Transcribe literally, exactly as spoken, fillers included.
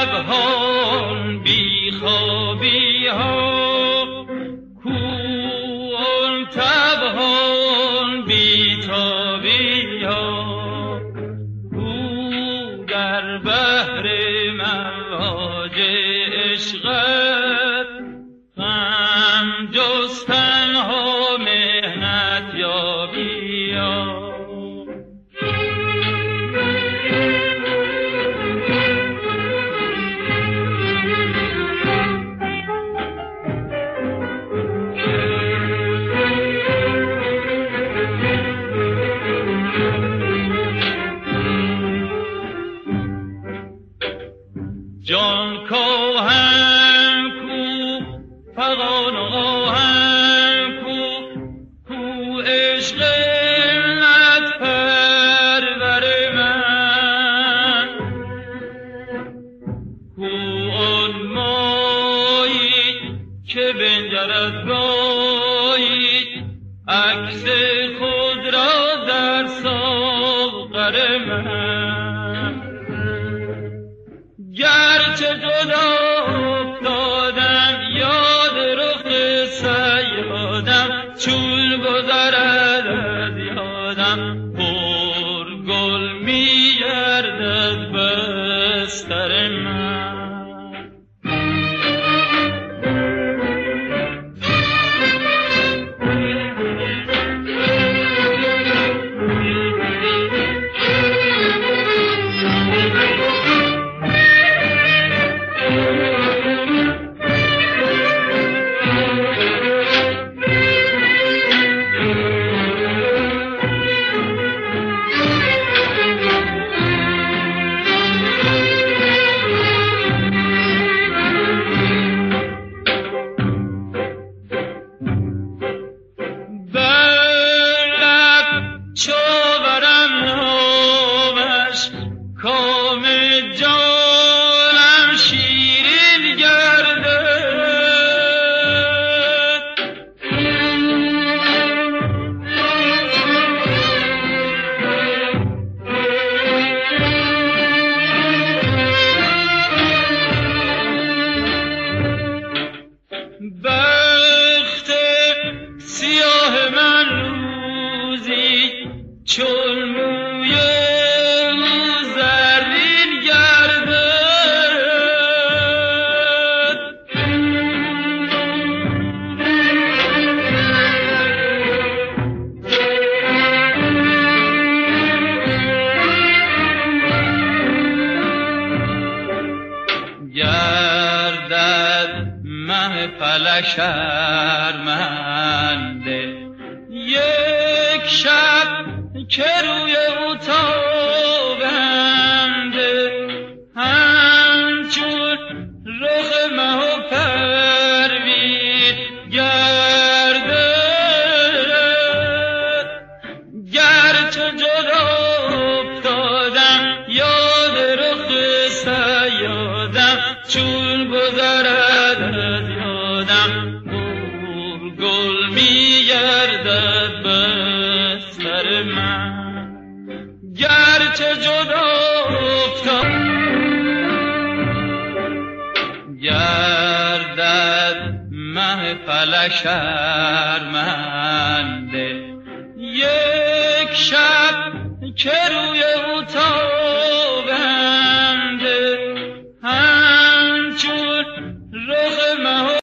شبها بی خوابی ها، کو آن تبها بی تابی ها، کو در بحر مواج عشقت غم جستن ها مهنت یابی ها. جان کاهن کو فغان آهن کو، کو عشق علت پرور من، کو آن مایی که بنجرد گاهی عکس خود را در ساغر من. گرچه جدا افتادم یاد رخ سیادم، چون گذرد از یادم پر گل می گردد بستر من. کام جانم شیرین گردد، بخت سیاه من روزی چون موی گردد مه فلک شرمنده، یک شب که روی او تابنده، همچون رخ مه و پروین گردد. گرچه جدا افتادم یاد رخ سیادم، چون گذرد از یادم پر گل می گردد بستر من. گرچه جدا افتادم گردد مه فلک شرمنده، یک شب که روی او تا